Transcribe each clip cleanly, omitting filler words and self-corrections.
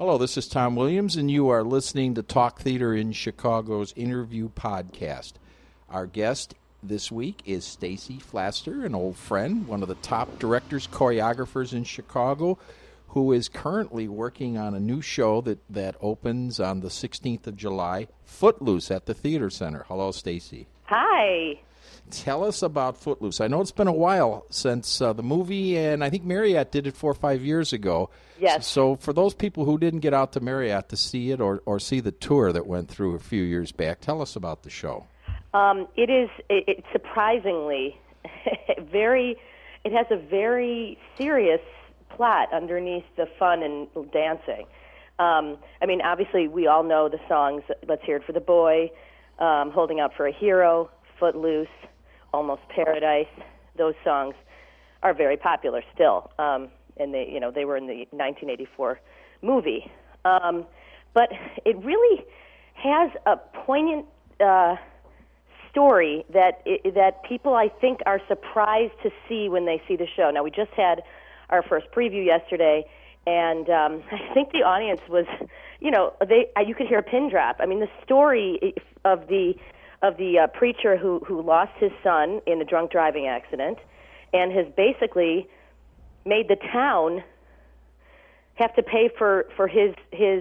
Hello, this is Tom Williams, and you are listening to Talk Theater in Chicago's interview podcast. Our guest this week is Stacy Flaster, an old friend, one of the top directors, choreographers in Chicago, who is currently working on a new show that opens on the 16th of July, Footloose at the Theater Center. Hello, Stacy. Hi. Tell us about Footloose. I know it's been a while since the movie, and I think Marriott did it 4 or 5 years ago. Yes. So for those people who didn't get out to Marriott to see it or see the tour that went through a few years back, tell us about the show. It's surprisingly it has a very serious plot underneath the fun and dancing. Obviously we all know the songs, Let's Hear It for the Boy, Holding Out for a Hero, Footloose, Almost Paradise. Those songs are very popular still, and they were in the 1984 movie. But it really has a poignant story that people, I think, are surprised to see when they see the show. Now, we just had our first preview yesterday, and I think the audience was, you could hear a pin drop. I mean, the story of the preacher who lost his son in a drunk driving accident and has basically made the town have to pay for his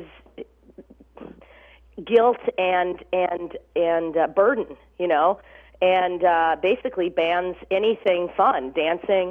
guilt and burden, and basically bans anything fun, dancing,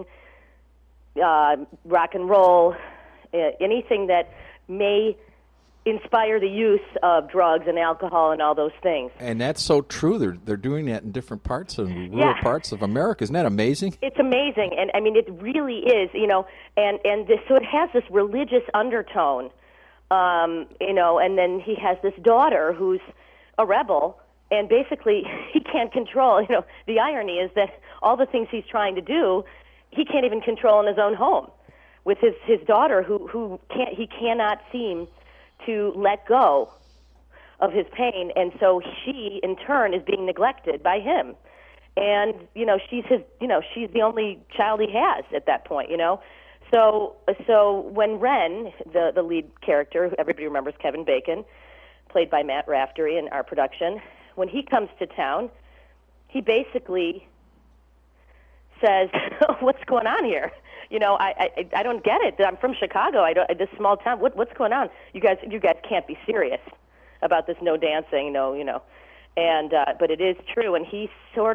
rock and roll, anything that may inspire the use of drugs and alcohol and all those things. And that's so true. They're doing that in different parts of rural parts of America. Isn't that amazing? It's amazing, and I mean it really is. So it has this religious undertone. And then he has this daughter who's a rebel, and basically he can't control. The irony is that all the things he's trying to do, he can't even control in his own home with his daughter, who cannot seem to let go of his pain, and so she in turn is being neglected by him, and she's the only child he has at that point. So when Ren, the lead character, who everybody remembers, Kevin Bacon, played by Matt Raftery in our production, when he comes to town, he basically says, "What's going on here? I don't get it. I'm from Chicago. This small town. What's going on? You guys can't be serious about this. No dancing. No, And but it is true. And he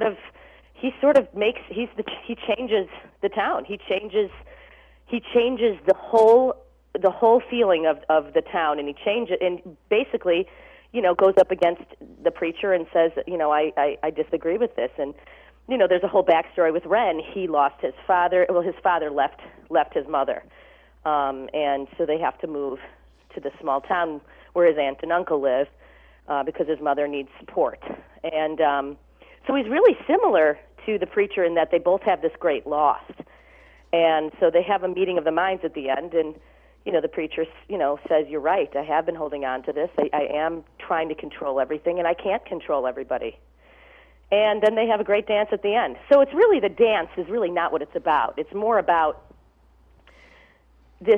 changes the town. He changes the whole feeling of the town, and he changes and basically, goes up against the preacher and says, I disagree with this. And there's a whole backstory with Ren. He lost his father. Well, his father left his mother, and so they have to move to the small town where his aunt and uncle live because his mother needs support. And so he's really similar to the preacher in that they both have this great loss. And so they have a meeting of the minds at the end, and the preacher says, "You're right. I have been holding on to this. I am trying to control everything, and I can't control everybody." And then they have a great dance at the end. So it's really, the dance is really not what it's about. It's more about this,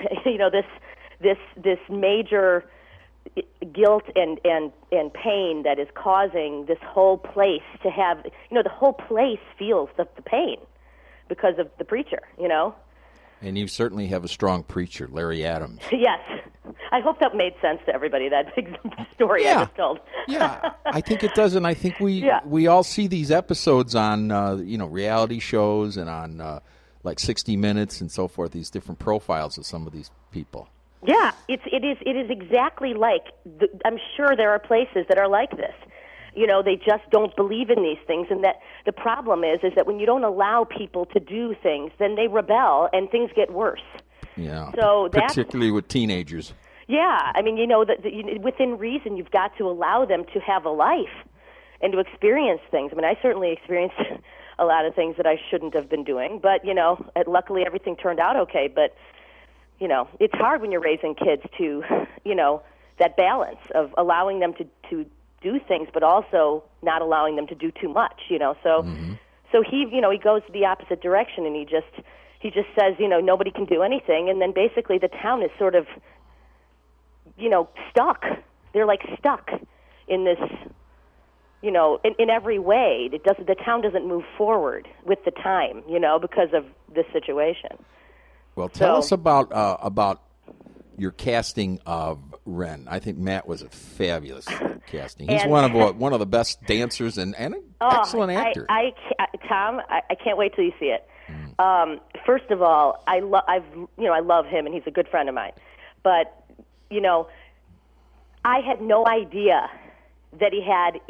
this major guilt and pain that is causing this whole place to have, the whole place feels the pain because of the preacher, And you certainly have a strong preacher, Larry Adams. Yes. I hope that made sense to everybody, that big story I just told. Yeah, I think it does, and I think we all see these episodes on, reality shows and on, like 60 Minutes and so forth, these different profiles of some of these people. Yeah, it is exactly like, I'm sure there are places that are like this. They just don't believe in these things, and that the problem is that when you don't allow people to do things, then they rebel and things get worse. Yeah, so particularly with teenagers. Yeah, I mean, within reason, you've got to allow them to have a life and to experience things. I mean, I certainly experienced a lot of things that I shouldn't have been doing, but, luckily everything turned out okay. But, it's hard when you're raising kids to, that balance of allowing them to do things, but also not allowing them to do too much, So, Mm-hmm. so he goes the opposite direction, and he just says, nobody can do anything, and then basically the town is sort of stuck. They're like stuck in this, in every way. The town doesn't move forward with the time, because of this situation. Well, tell us about your casting of Ren. I think Matt was a fabulous casting. He's one of the best dancers and an excellent actor. Tom, I can't wait till you see it. First of all, I love him, and he's a good friend of mine. But I had no idea that he had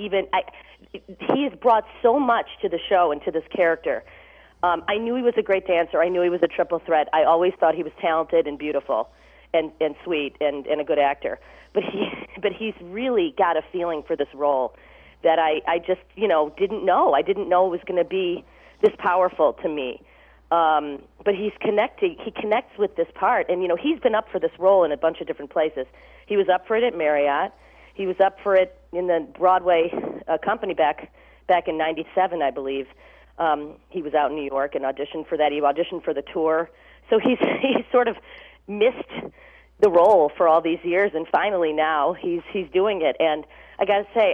he has brought so much to the show and to this character. I knew he was a great dancer. I knew he was a triple threat. I always thought he was talented and beautiful and sweet and a good actor. But he's really got a feeling for this role that I just, didn't know. I didn't know it was going to be this powerful to me. But he's connecting. He connects with this part. And, he's been up for this role in a bunch of different places. He was up for it at Marriott. He was up for it in the Broadway company back in '97, I believe. He was out in New York and auditioned for that. He auditioned for the tour. So he's sort of missed the role for all these years, and finally now he's doing it. And I got to say,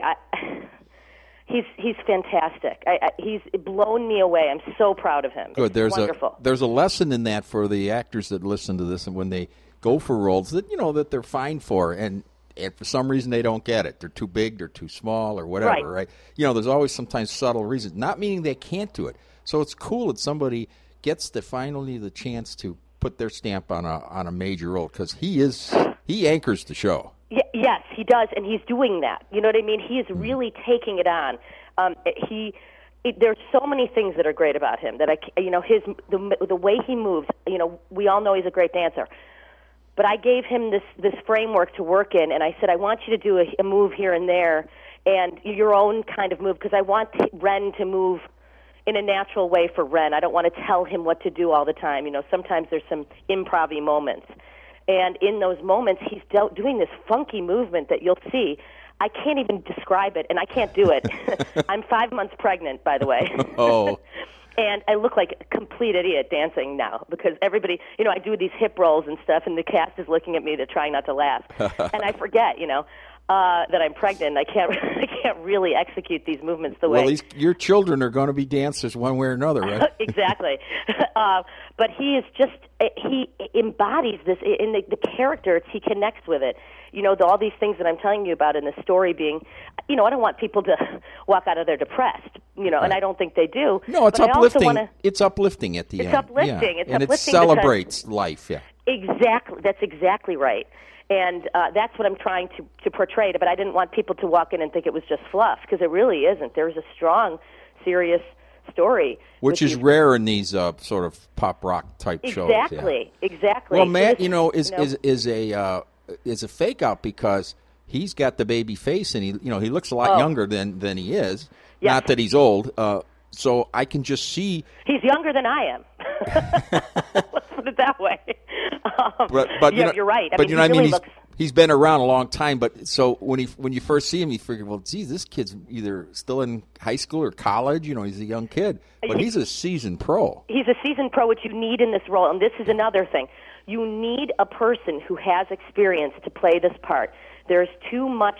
he's fantastic. He's blown me away. I'm so proud of him. Good. It's wonderful. There's a lesson in that for the actors that listen to this, and when they go for roles that that they're fine for, and for some reason they don't get it. They're too big, they're too small, or whatever, right? There's always sometimes subtle reasons, not meaning they can't do it. So it's cool that somebody gets finally the chance to put their stamp on a major role, because he anchors the show. Yes, he does, and he's doing that. You know what I mean? He is really taking it on. There's so many things that are great about him that the way he moves. We all know he's a great dancer. But I gave him this framework to work in, and I said, I want you to do a move here and there, and your own kind of move, because I want Ren to move in a natural way for Ren. I don't want to tell him what to do all the time. Sometimes there's some improv-y moments. And in those moments, he's doing this funky movement that you'll see. I can't even describe it, and I can't do it. I'm 5 months pregnant, by the way. Oh. And I look like a complete idiot dancing now, because everybody, I do these hip rolls and stuff, and the cast is looking at me. They're trying not to laugh. And I forget, that I'm pregnant. I can't really execute these movements the way. Well, your children are going to be dancers one way or another, right? Exactly. But he is he embodies this in the character. He connects with it. All these things that I'm telling you about in the story being, I don't want people to walk out of there depressed, right. And I don't think they do. No, it's uplifting. It's uplifting at the end. It's uplifting. Yeah. It's and uplifting it celebrates life, yeah. Exactly. That's exactly right. And that's what I'm trying to portray. But I didn't want people to walk in and think it was just fluff, because it really isn't. There's a strong, serious story. Which is rare in these sort of pop rock type shows. Exactly. Yeah. Exactly. Well, Matt, is a fake out, because he's got the baby face, and he looks a lot younger than he is. Yes. Not that he's old. So I can just see he's younger than I am. Let's put it that way. But you're right. He's been around a long time. But so when you first see him, you figure, well, geez, this kid's either still in high school or college. He's a young kid, but he's a seasoned pro. He's a seasoned pro, which you need in this role. And this is another thing. You need a person who has experience to play this part. There's too much,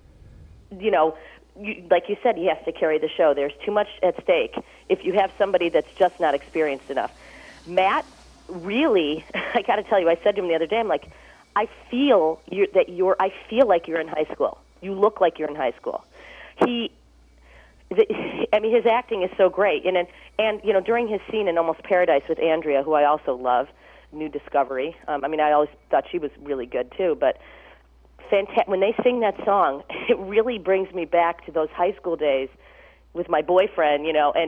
like you said, he has to carry the show. There's too much at stake if you have somebody that's just not experienced enough. Matt, really, I got to tell you, I said to him the other day, I'm like, I feel like you're in high school. You look like you're in high school. His acting is so great. And during his scene in Almost Paradise with Andrea, who I also love, New Discovery. I always thought she was really good too. But when they sing that song, it really brings me back to those high school days with my boyfriend. And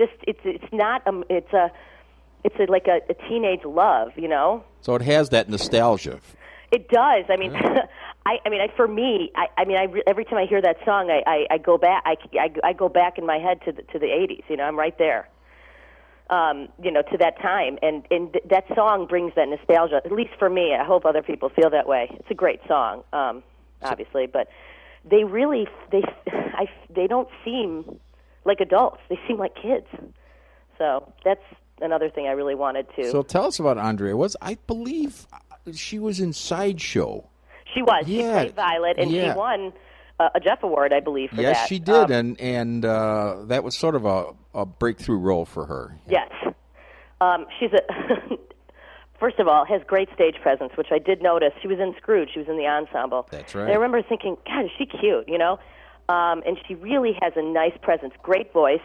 it's like a teenage love. So it has that nostalgia. It does. For me, every time I hear that song, I go back. I go back in my head to the 80s. I'm right there. To that time, and that song brings that nostalgia. At least for me, I hope other people feel that way. It's a great song, obviously, but they really they don't seem like adults. They seem like kids. So that's another thing I really wanted to. So tell us about Andrea. I believe she was in Sideshow. She was. Yeah. She played Violet, and she won a Jeff Award, I believe, for that. Yes, she did, and that was sort of a breakthrough role for her. Yes. She's first of all, has great stage presence, which I did notice. She was in Scrooge. She was in the ensemble. That's right. And I remember thinking, God, is she cute, you know? And she really has a nice presence, great voice.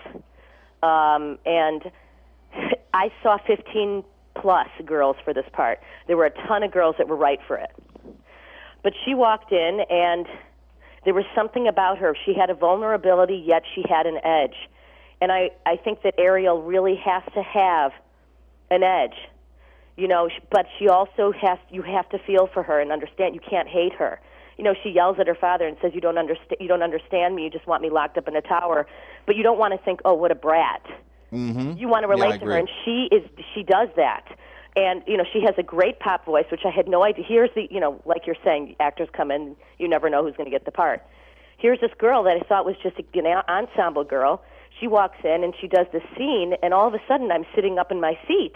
And I saw 15-plus girls for this part. There were a ton of girls that were right for it. But she walked in, and there was something about her. She had a vulnerability, yet she had an edge. And I think that Ariel really has to have an edge, you know, but she also you have to feel for her and understand. You can't hate her. You know, she yells at her father and says, you don't understand me, you just want me locked up in a tower. But you don't want to think, oh, what a brat. Mm-hmm. You want to relate to her, and she does that. And, you know, she has a great pop voice, which I had no idea. Here's the, you know, like you're saying, actors come in, you never know who's going to get the part. Here's this girl that I thought was just an ensemble girl. She walks in, and she does this scene, and all of a sudden I'm sitting up in my seat.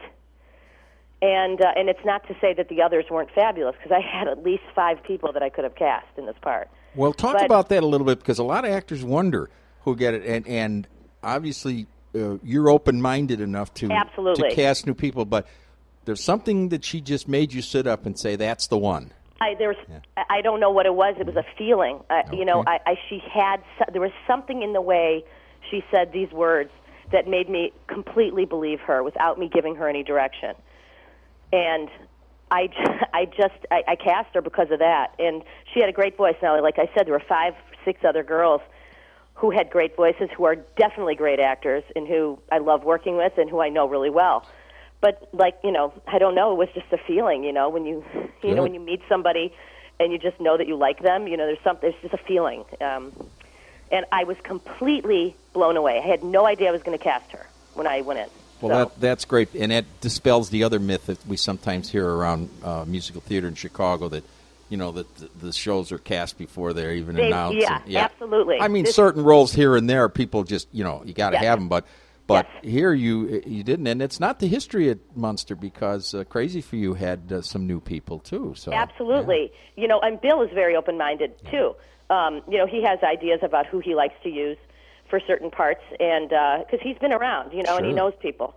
And it's not to say that the others weren't fabulous, because I had at least 5 people that I could have cast in this part. Well, talk about that a little bit, because a lot of actors wonder who get it, and obviously you're open-minded enough to cast new people, but there's something that she just made you sit up and say, that's the one. I don't know what it was. It was a feeling. Okay. You know, there was something in the way she said these words that made me completely believe her without me giving her any direction. And I cast her because of that. And she had a great voice. Now, like I said, there were 5, 6 other girls who had great voices, who are definitely great actors, and who I love working with and who I know really well. But, like, you know, I don't know, it was just a feeling, you know, when you know, when you meet somebody and you just know that you like them, you know, there's just a feeling. And I was completely blown away. I had no idea I was going to cast her when I went in. Well, that's great, and that dispels the other myth that we sometimes hear around musical theater in Chicago, that, you know, that the shows are cast before they're even announced. Yeah, absolutely. I mean, certain roles here and there, people just, you know, you got to have them, but here you didn't, and it's not the history at Munster, because Crazy for You had some new people too. So absolutely, you know, and Bill is very open-minded too. You know, he has ideas about who he likes to use for certain parts, and because he's been around, you know, and he knows people.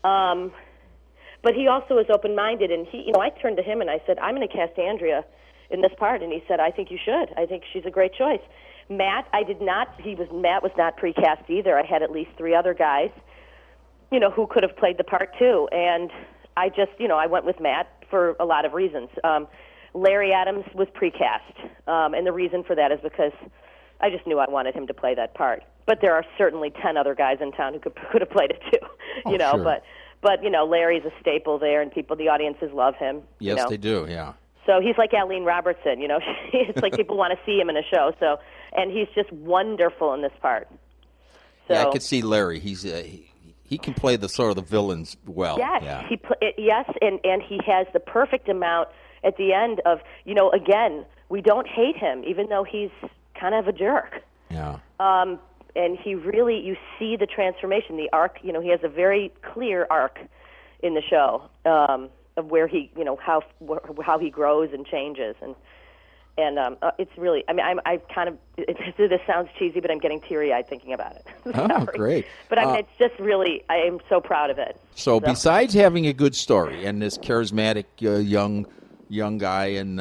But he also is open-minded, and I turned to him and I said, I'm going to cast Andrea in this part, and he said, I think you should. I think she's a great choice. Matt, Matt was not pre-cast either. I had at least 3 other guys, you know, who could have played the part too, and I just, you know, I went with Matt for a lot of reasons. Larry Adams was pre-cast, and the reason for that is because I just knew I wanted him to play that part. But there are certainly 10 other guys in town who could have played it too, you know. Sure. But you know, Larry's a staple there, and the audiences love him. Yes, you know? they do. Yeah. So he's like Aline Robertson, you know. It's like people want to see him in a show. So, and he's just wonderful in this part. So, yeah, I could see Larry. He's he can play the sort of the villains well. Yes, yes, and he has the perfect amount at the end of, you know. Again, we don't hate him, even though he's kind of a jerk. Yeah. And he really, you see the transformation, the arc. You know, he has a very clear arc in the show of where he, you know, how he grows and changes, and it's really. I mean, I kind of. This sounds cheesy, but I'm getting teary-eyed thinking about it. Oh, great! But I mean, it's just really. I am so proud of it. So besides having a good story and this charismatic young guy and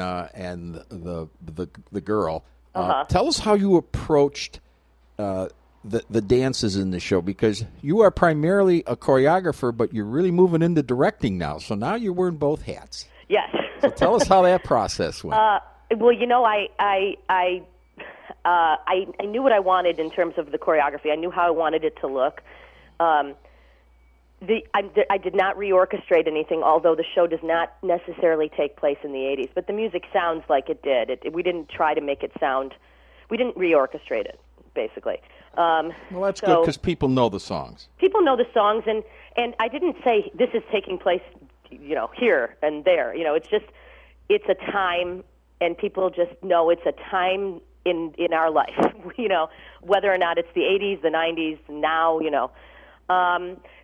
the girl, tell us how you approached the dances in the show, because you are primarily a choreographer, but you're really moving into directing now. So now you're wearing both hats. Yes. So tell us how that process went. Well, you know, I knew what I wanted in terms of the choreography. I knew how I wanted it to look. I did not reorchestrate anything, although the show does not necessarily take place in the 80s. But the music sounds like it did. We didn't try to make it sound. We didn't reorchestrate it, basically. Well, that's good, because people know the songs. People know the songs, and I didn't say this is taking place, you know, here and there. You know, it's a time, and people just know it's a time in our life. You know, whether or not it's the 80s, the 90s, now, you know.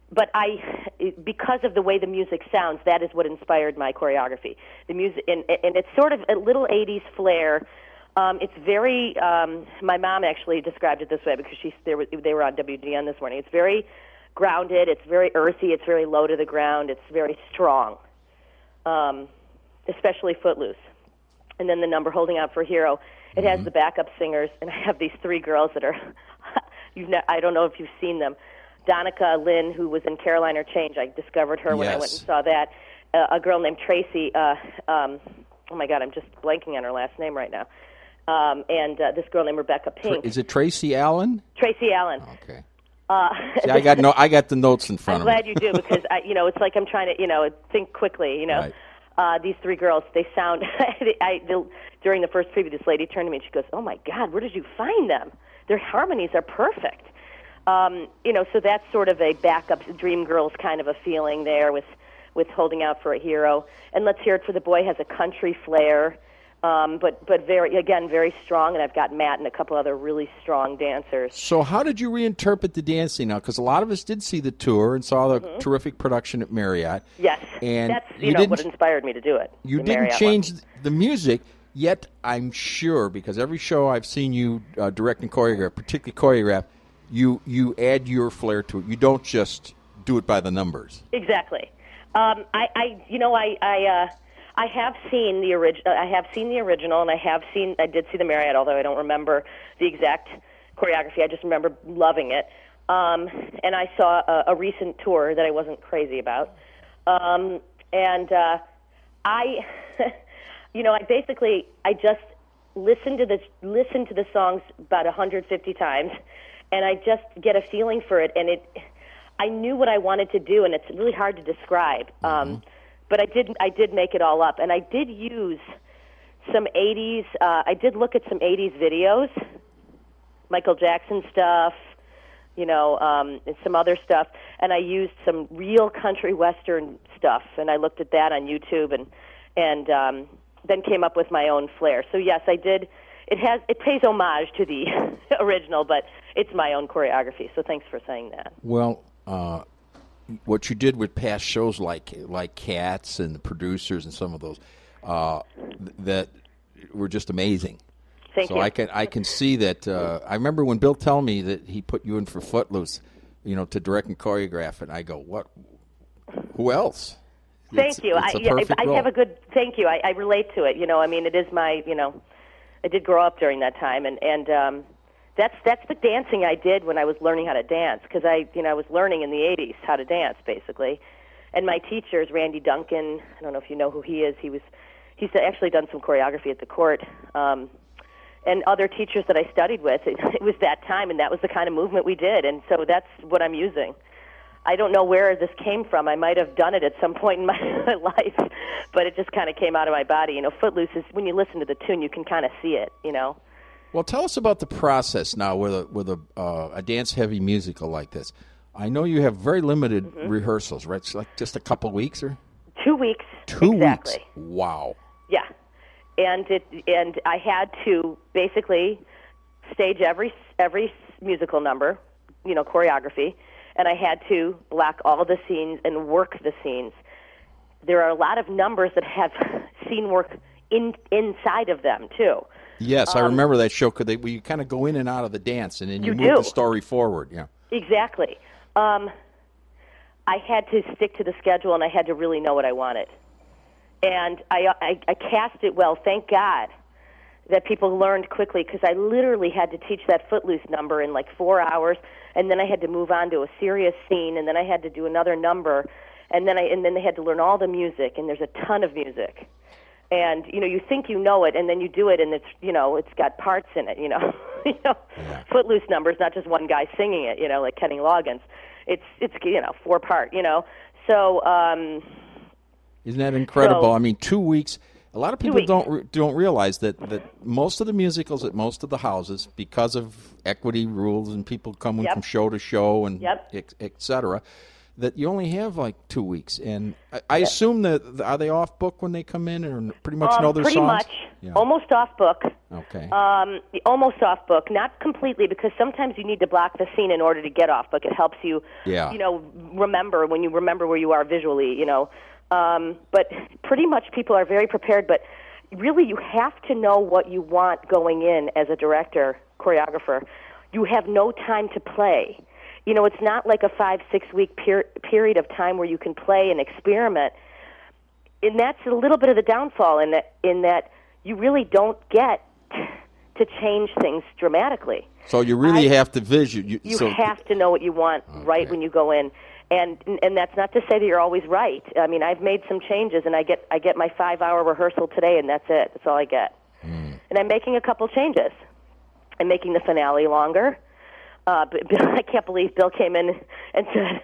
but because of the way the music sounds, that is what inspired my choreography. The music, and it's sort of a little 80s flair. It's very. My mom actually described it this way because they were on WGN this morning. It's very grounded. It's very earthy. It's very low to the ground. It's very strong, especially Footloose. And then the number Holding Out for a Hero. It has the backup singers, and I have these three girls that are. I don't know if you've seen them. Donica Lynn, who was in Caroline or Change. I discovered her when I went and saw that. A girl named Tracy. Oh my God, I'm just blanking on her last name right now. And this girl named Rebecca Pink. Is it Tracy Allen? Tracy Allen. Okay. See, I got the notes in front of me. I'm glad you do because it's like I'm trying to think quickly. Right. These three girls, they sound. During the first preview, this lady turned to me and she goes, "Oh my God, where did you find them? Their harmonies are perfect." So that's sort of a backup Dream Girls kind of a feeling there with Holding Out for a Hero. And Let's Hear It for the Boy has a country flair, but very strong. And I've got Matt and a couple other really strong dancers. So how did you reinterpret the dancing now? Because a lot of us did see the tour and saw the terrific production at Marriott. Yes, and that's what inspired me to do it. You didn't change the music, yet I'm sure, because every show I've seen you direct and choreograph, particularly choreograph, you add your flair to it. You don't just do it by the numbers. Exactly. I have seen the original. I have seen the original, and I did see the Marriott, although I don't remember the exact choreography. I just remember loving it. And I saw a recent tour that I wasn't crazy about. I just listened to the songs about 150 times. And I just get a feeling for it, and I knew what I wanted to do, and it's really hard to describe. But I did make it all up, and I did use some 80s. I did look at some 80s videos, Michael Jackson stuff, and some other stuff, and I used some real country western stuff, and I looked at that on YouTube, and then came up with my own flair. So yes, I did. It pays homage to the original, but it's my own choreography. So thanks for saying that. Well, what you did with past shows like Cats and the producers and some of those that were just amazing. Thank you. So I can see that. I remember when Bill told me that he put you in for Footloose, to direct and choreograph, and I go, what? Who else? Thank you. It's a perfect role. Have a good. Thank you. I relate to it. It is my. I did grow up during that time, and that's the dancing I did when I was learning how to dance, because I was learning in the 80s how to dance, basically. And my teachers, Randy Duncan, I don't know if you know who he is. He's actually done some choreography at the Court, and other teachers that I studied with. It was that time, and that was the kind of movement we did, and so that's what I'm using. I don't know where this came from. I might have done it at some point in my life, but it just kind of came out of my body. Footloose is, when you listen to the tune, you can kind of see it, Well, tell us about the process now with a dance-heavy musical like this. I know you have very limited rehearsals, right? It's like just a couple weeks, or 2 weeks. 2 exactly. weeks. Wow. Yeah, and I had to basically stage every musical number, choreography. And I had to block all the scenes and work the scenes. There are a lot of numbers that have scene work inside of them, too. Yes, I remember that show where you kind of go in and out of the dance, and then you move the story forward. Yeah, exactly. I had to stick to the schedule, and I had to really know what I wanted. And I cast it well, thank God, that people learned quickly, because I literally had to teach that Footloose number in like 4 hours, and then I had to move on to a serious scene, and then I had to do another number, and then they had to learn all the music, and there's a ton of music. And you think you know it, and then you do it, and it's got parts in it. Yeah. Footloose numbers, not just one guy singing it. Like Kenny Loggins. It's 4 part. So. Isn't that incredible? So, I mean, 2 weeks. A lot of people don't realize that most of the musicals at most of the houses, because of equity rules and people coming from show to show and et cetera, that you only have like 2 weeks. And I assume that, are they off book when they come in, or pretty much know their pretty songs? Pretty much. Yeah. Almost off book. Okay. Almost off book. Not completely, because sometimes you need to block the scene in order to get off book. It helps you, remember when you remember where you are visually, But pretty much people are very prepared, but really you have to know what you want going in as a director, choreographer. You have no time to play. It's not like a 5-6 week period of time where you can play and experiment. And that's a little bit of the downfall in that you really don't get to change things dramatically. So you really have to You have to know what you want right when you go in. And that's not to say that you're always right. I mean, I've made some changes, and I get my 5-hour rehearsal today, and that's it. That's all I get. And I'm making a couple changes. I'm making the finale longer. I can't believe Bill came in and said,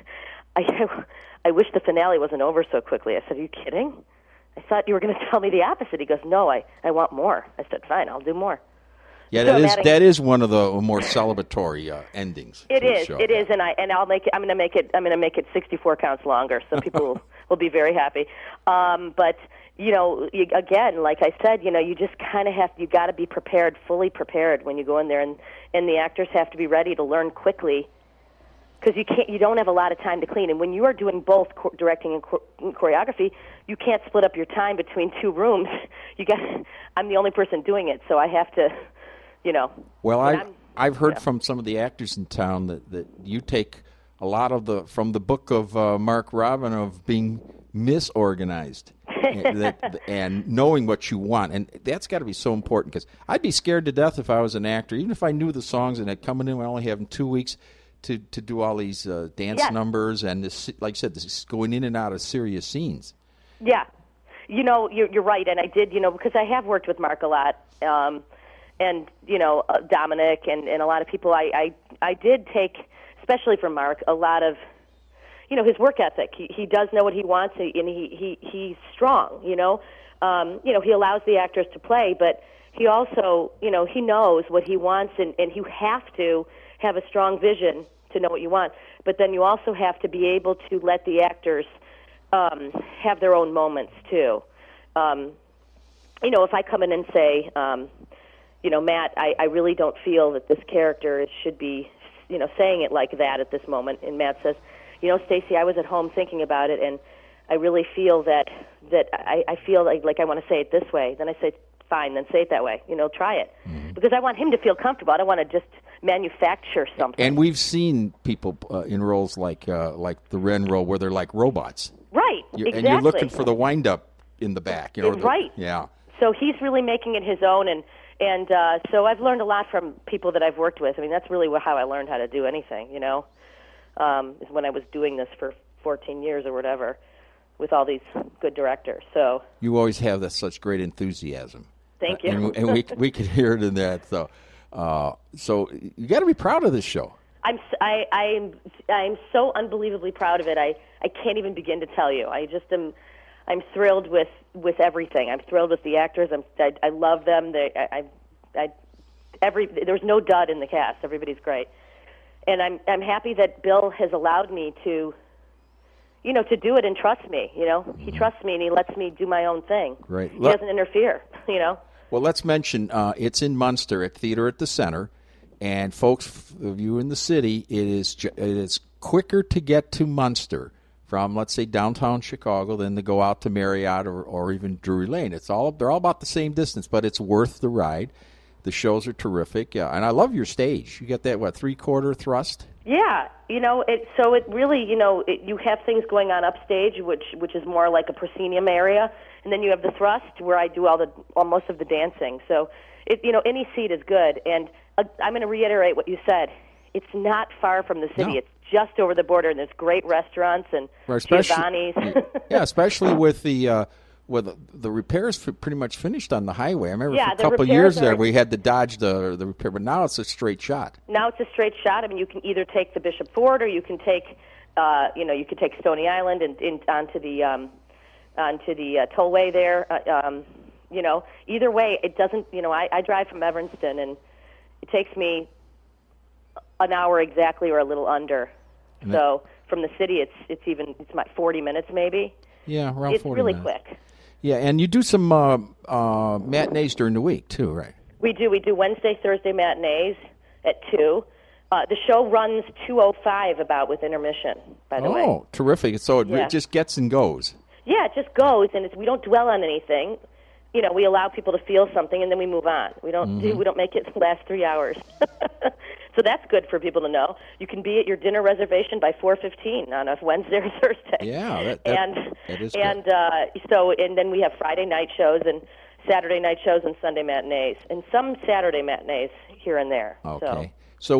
I wish the finale wasn't over so quickly. I said, are you kidding? I thought you were going to tell me the opposite. He goes, no, I want more. I said, fine, I'll do more. Yeah, that is one of the more celebratory endings. It is, and I'll make it. I'm going to make it 64 counts longer, so people will be very happy. But again, like I said, you just kind of you got to be prepared, fully prepared when you go in there, and the actors have to be ready to learn quickly, because you don't have a lot of time to clean. And when you are doing both directing and choreography, you can't split up your time between 2 rooms. I'm the only person doing it, so I have to. Well, I've heard from some of the actors in town that you take a lot of from the book of Mark Robin of being misorganized and knowing what you want, and that's got to be so important, because I'd be scared to death if I was an actor, even if I knew the songs and I'd coming in, I only having 2 weeks to do all these dance numbers and this, like I said, this is going in and out of serious scenes. Yeah, you're right, and I did, because I have worked with Mark a lot. And Dominic and a lot of people, I did take, especially from Mark, a lot of, his work ethic. He does know what he wants, and he's strong. He allows the actors to play, but he also, he knows what he wants, and you have to have a strong vision to know what you want. But then you also have to be able to let the actors have their own moments too. If I come in and say, Matt, I really don't feel that this character should be, saying it like that at this moment. And Matt says, Stacey, I was at home thinking about it, and I really feel that I feel like I want to say it this way. Then I say, fine, then say it that way. Try it. Mm-hmm. Because I want him to feel comfortable. I don't want to just manufacture something. And we've seen people in roles like the Ren role where they're like robots. Right, exactly. And you're looking for the wind-up in the back. Right. Yeah. So he's really making it his own, and so I've learned a lot from people that I've worked with. I mean, that's really how I learned how to do anything, is when I was doing this for 14 years or whatever with all these good directors. So you always have such great enthusiasm. Thank you. And we could hear it in that. So you got to be proud of this show. I'm so unbelievably proud of it. I can't even begin to tell you. I'm thrilled with everything. I'm thrilled with the actors. I love them. There's no dud in the cast. Everybody's great, and I'm happy that Bill has allowed me to do it and trust me. He trusts me and he lets me do my own thing. Right. He doesn't interfere. Well, let's mention it's in Munster at Theater at the Center, and folks, of you in the city, it is quicker to get to Munster from, let's say, downtown Chicago than to go out to Marriott or even Drury Lane. They're all about the same distance, but it's worth the ride. The shows are terrific, and I love your stage. You got that 3/4 thrust? Yeah, it really, you have things going on upstage, which is more like a proscenium area, and then you have the thrust where I do most of the dancing. So any seat is good, and I'm going to reiterate what you said. It's not far from the city. No. It's just over the border, and there's great restaurants and Giovanni's. Yeah, especially with the repairs pretty much finished on the highway. I remember for a couple of years there we had to dodge the repair, but now it's a straight shot. Now it's a straight shot. I mean, you can either take the Bishop Ford or you can take, you could take Stony Island and onto the tollway there. Either way, it doesn't. I drive from Evanston, and it takes me an hour exactly or a little under. So from the city, it's my 40 minutes maybe. Yeah, around It's 40 really minutes. quick. Yeah, and you do some matinees during the week too, right? We do Wednesday, Thursday matinees at 2. The show runs 2:05 about with intermission, by the way. Oh, terrific. So it Yeah. just gets and goes. Yeah, it just goes, and we don't dwell on anything. You know, we allow people to feel something, and then we move on. We don't make it last 3 hours. So that's good for people to know. You can be at your dinner reservation by 4:15 on a Wednesday or Thursday. Yeah, that is good. And then we have Friday night shows and Saturday night shows and Sunday matinees, and some Saturday matinees here and there. Okay. So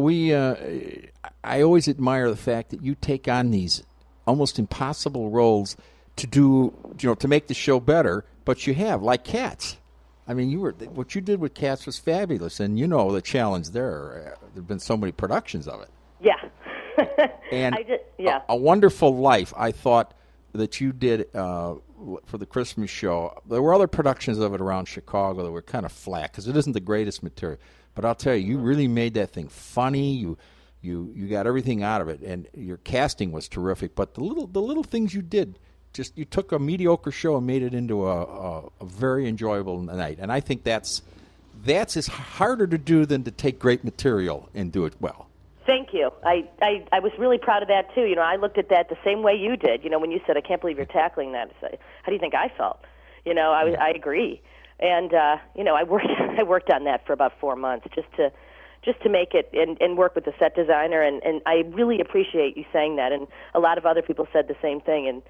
I always admire the fact that you take on these almost impossible roles to do, to make the show better, but you have, like Cats. I mean, what you did with Cats was fabulous, and the challenge there. There've been so many productions of it. Yeah. And yeah. A Wonderful Life, I thought that you did for the Christmas show. There were other productions of it around Chicago that were kind of flat because it isn't the greatest material. But I'll tell you, you really made that thing funny. You got everything out of it, and your casting was terrific. But the little things you did, you took a mediocre show and made it into a very enjoyable night. And I think that's as harder to do than to take great material and do it well. Thank you. I was really proud of that too. I looked at that the same way you did. When you said, "I can't believe you're tackling that," I said, how do you think I felt? I agree. And I worked on that for about 4 months just to make it and work with the set designer, and I really appreciate you saying that. And a lot of other people said the same thing. And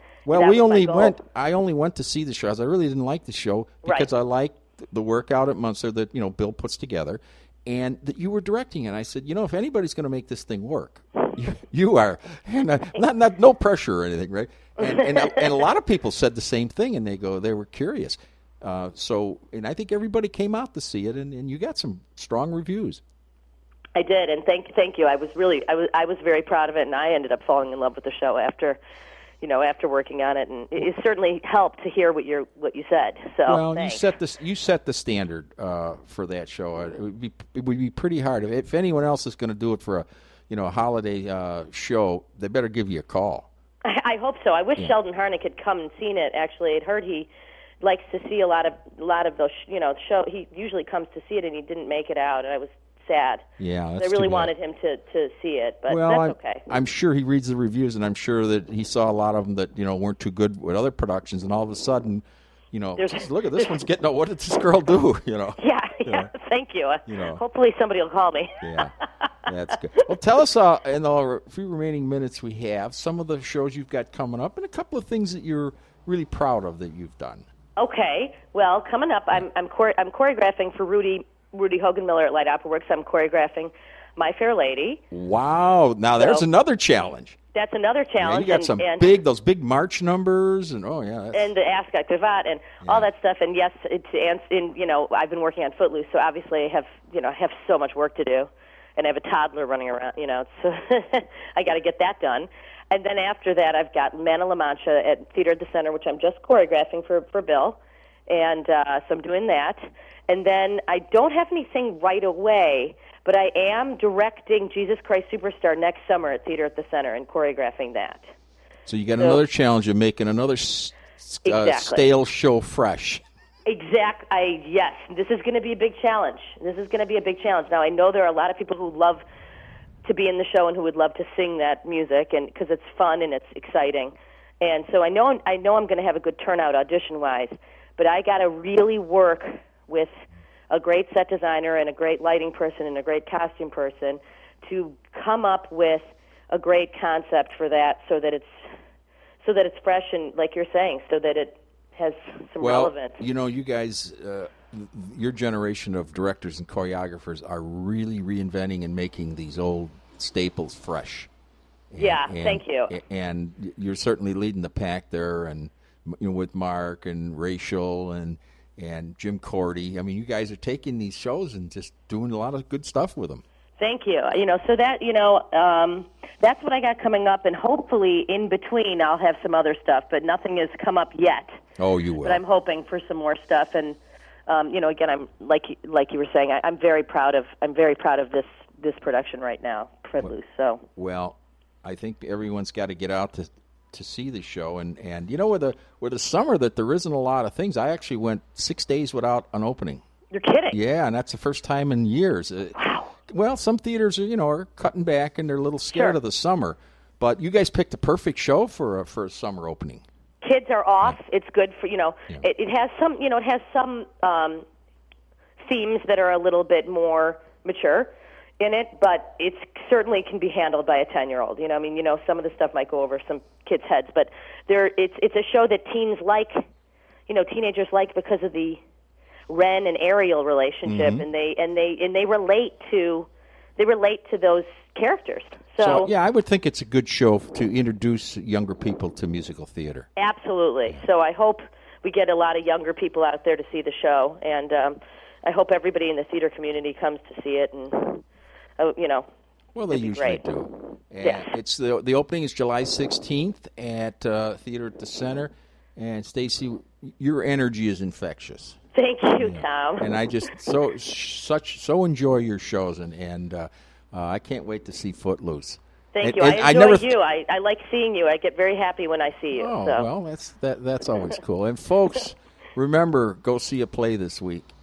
I only went to see the show. I really didn't like the show because I liked the work out at Munster that Bill puts together, and that you were directing it. I said, if anybody's going to make this thing work, you are. And not no pressure or anything, right? And a lot of people said the same thing, and they were curious. And I think everybody came out to see it, and you got some strong reviews. I did, and thank you. I was very proud of it, and I ended up falling in love with the show after working on it, and it certainly helped to hear what you said. So, well, thanks. you set the standard for that show. It would be pretty hard if anyone else is going to do it for a holiday show. They better give you a call. I hope so. I wish Sheldon Harnick had come and seen it. Actually, I'd heard he likes to see a lot of those show. He usually comes to see it, and he didn't make it out, and I was sad. Yeah, that's I really too bad. wanted him to see it, but that's okay. I'm sure he reads the reviews, and I'm sure that he saw a lot of them that weren't too good with other productions, and all of a sudden, look at this one's getting out. What did this girl do? Yeah. Thank you. Hopefully somebody will call me. Yeah, that's good. Well, tell us in the few remaining minutes we have some of the shows you've got coming up, and a couple of things that you're really proud of that you've done. Okay. Well, coming up, I'm choreographing for Rudy Hogan Miller at Light Opera Works. I'm choreographing My Fair Lady. Wow! Now there's another challenge. That's another challenge. Yeah, you got those big march numbers, and and the Ask Activat and all that stuff. And yes, I've been working on Footloose, so obviously I have so much work to do, and I have a toddler running around. So I got to get that done. And then after that, I've got Man of La Mancha at Theater at the Center, which I'm just choreographing for Bill, and so I'm doing that. And then I don't have anything right away, but I am directing Jesus Christ Superstar next summer at Theater at the Center and choreographing that. So you got another challenge of making another stale show fresh. Yes, this is going to be a big challenge. Now, I know there are a lot of people who love to be in the show and who would love to sing that music, and because it's fun and it's exciting. And so I know I'm going to have a good turnout audition-wise, but I got to really work with a great set designer and a great lighting person and a great costume person to come up with a great concept for that so that it's fresh and, like you're saying, so that it has some relevance. You guys, your generation of directors and choreographers are really reinventing and making these old staples fresh. Thank you. And you're certainly leading the pack there, and with Mark and Rachel and Jim Cordy. I mean, you guys are taking these shows and just doing a lot of good stuff with them. Thank you. So that that's what I got coming up, and hopefully in between I'll have some other stuff, but nothing has come up yet. Oh, you will. But I'm hoping for some more stuff, and again, I'm like you were saying, I'm very proud of this production right now, Footloose. So I think everyone's got to get out to see the show. And you know, with the summer that there isn't a lot of things. I actually went 6 days without an opening. You're kidding. Yeah, and that's the first time in years. Wow. Well, some theaters are cutting back and they're a little scared of the summer. But you guys picked a perfect show for a summer opening. Kids are off. Yeah. It's good for It has some themes that are a little bit more mature in it, but it certainly can be handled by a 10-year-old. Some of the stuff might go over some kids' heads, but it's a show that teens like, teenagers like because of the Ren and Ariel relationship, and they relate to those characters. So yeah, I would think it's a good show to introduce younger people to musical theater. Absolutely. So I hope we get a lot of younger people out there to see the show, and I hope everybody in the theater community comes to see it. And well, they usually do. And yes. It's the opening is July 16th at Theater at the Center. And Stacy, your energy is infectious. Thank you, Tom. And I just so enjoy your shows, and I can't wait to see Footloose. Thank you. I enjoy you. I like seeing you. I get very happy when I see you. Oh, well, that's always cool. And folks, remember, go see a play this week.